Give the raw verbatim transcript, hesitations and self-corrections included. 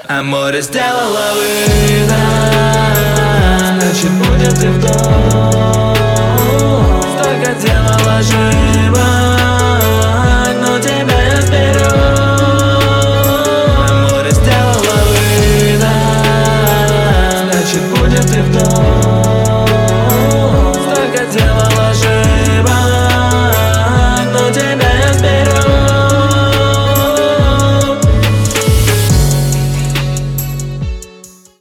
а море сделало выбор. Значит, будет и вдох.